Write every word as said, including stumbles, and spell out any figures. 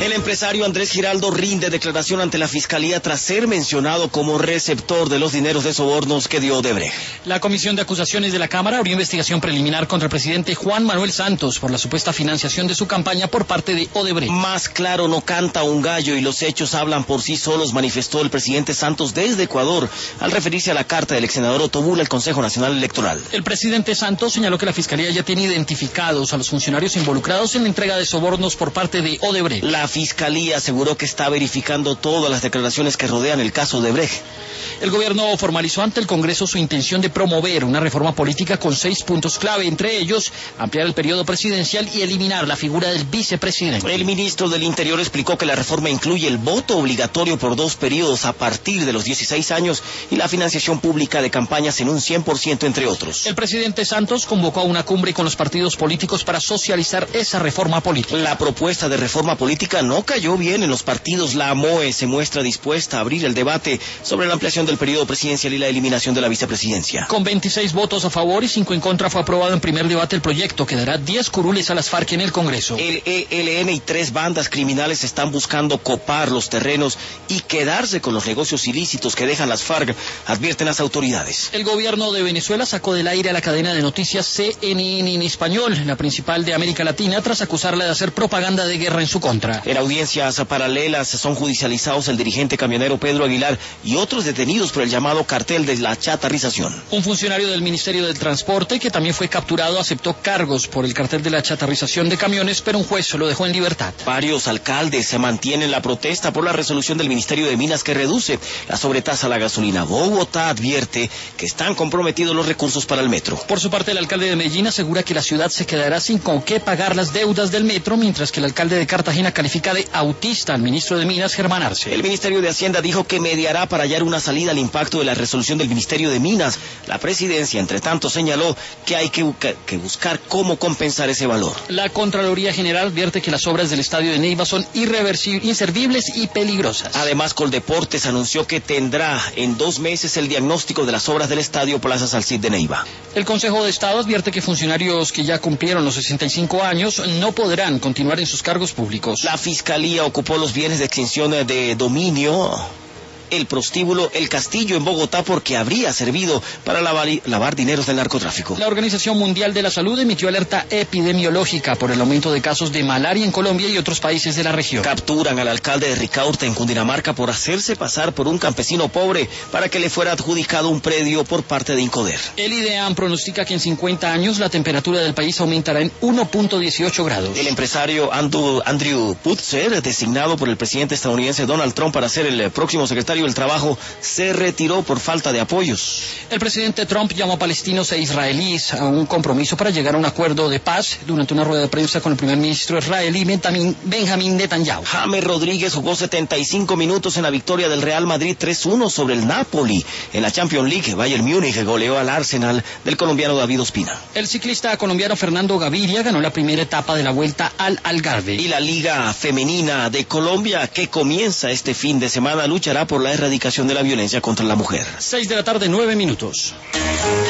El empresario Andrés Giraldo rinde declaración ante la Fiscalía tras ser mencionado como receptor de los dineros de sobornos que dio Odebrecht. La Comisión de Acusaciones de la Cámara abrió investigación preliminar contra el presidente Juan Manuel Santos por la supuesta financiación de su campaña por parte de Odebrecht. Más claro no canta un gallo y los hechos hablan por sí solos, manifestó el presidente Santos desde Ecuador al referirse a la carta del ex senador Otto Bula al Consejo Nacional Electoral. El presidente Santos señaló que la Fiscalía ya tiene identificados a los funcionarios involucrados en la entrega de sobornos por parte de Odebrecht. La Fiscalía aseguró que está verificando todas las declaraciones que rodean el caso Odebrecht. El gobierno formalizó ante el Congreso su intención de promover una reforma política con seis puntos clave, entre ellos ampliar el periodo presidencial y eliminar la figura del vicepresidente. El ministro del Interior explicó que la reforma incluye el voto obligatorio por dos periodos a partir de los dieciséis años y la financiación pública de campañas en un cien por ciento, entre otros. El presidente Santos convocó a una cumbre con los partidos políticos para socializar esa reforma política. La propuesta de reforma política no cayó bien en los partidos. La M O E se muestra dispuesta a abrir el debate sobre la ampliación del periodo presidencial y la eliminación de la vicepresidencia. Con veintiséis votos a favor y cinco en contra fue aprobado en primer debate el proyecto que dará diez curules a las FARC en el Congreso. El E L N y tres bandas criminales están buscando copar los terrenos y quedarse con los negocios ilícitos que dejan las FARC, advierten las autoridades. El gobierno de Venezuela sacó del aire a la cadena de noticias C N N en español, la principal de América Latina, tras acusarla de hacer propaganda de guerra en su contra. En audiencias paralelas son judicializados el dirigente camionero Pedro Aguilar y otros detenidos por el llamado cartel de la chatarrización. Un funcionario del Ministerio del Transporte, que también fue capturado, aceptó cargos por el cartel de la chatarrización de camiones, pero un juez lo dejó en libertad. Varios alcaldes se mantienen la protesta por la resolución del Ministerio de Minas que reduce la sobretasa a la gasolina. Bogotá advierte que están comprometidos los recursos para el metro. Por su parte, el alcalde de Medellín asegura que la ciudad se quedará sin con qué pagar las deudas del metro, mientras que el alcalde de Cartagena califica de autista al ministro de Minas, Germán Arce. El Ministerio de Hacienda dijo que mediará para hallar una salida al impacto de la resolución del Ministerio de Minas. La presidencia, entre tanto, señaló que hay que, busca, que buscar cómo compensar ese valor. La Contraloría General advierte que las obras del estadio de Neiva son irreversibles, inservibles y peligrosas. Además, Coldeportes anunció que tendrá en dos meses el diagnóstico de las obras del estadio Plaza Salcid de Neiva. El Consejo de Estado advierte que funcionarios que ya cumplieron los sesenta y cinco años no podrán continuar en sus cargos públicos. La Fiscalía ocupó los bienes de extinción de dominio, el prostíbulo El Castillo en Bogotá, porque habría servido para lavar, lavar dineros del narcotráfico. La Organización Mundial de la Salud emitió alerta epidemiológica por el aumento de casos de malaria en Colombia y otros países de la región. Capturan al alcalde de Ricaurte en Cundinamarca por hacerse pasar por un campesino pobre para que le fuera adjudicado un predio por parte de Incoder. El IDEAM pronostica que en cincuenta años la temperatura del país aumentará en uno punto dieciocho grados. El empresario Andrew, Andrew Putzer, designado por el presidente estadounidense Donald Trump para ser el próximo secretario del Trabajo, se retiró por falta de apoyos. El presidente Trump llamó a palestinos e israelíes a un compromiso para llegar a un acuerdo de paz durante una rueda de prensa con el primer ministro israelí Benjamín Netanyahu. James Rodríguez jugó setenta y cinco minutos en la victoria del Real Madrid tres uno sobre el Napoli. En la Champions League, Bayern Múnich goleó al Arsenal del colombiano David Ospina. El ciclista colombiano Fernando Gaviria ganó la primera etapa de la Vuelta al Algarve. Y la Liga Femenina de Colombia, que comienza este fin de semana, luchará por la erradicación de la violencia contra la mujer. Seis de la tarde, nueve minutos.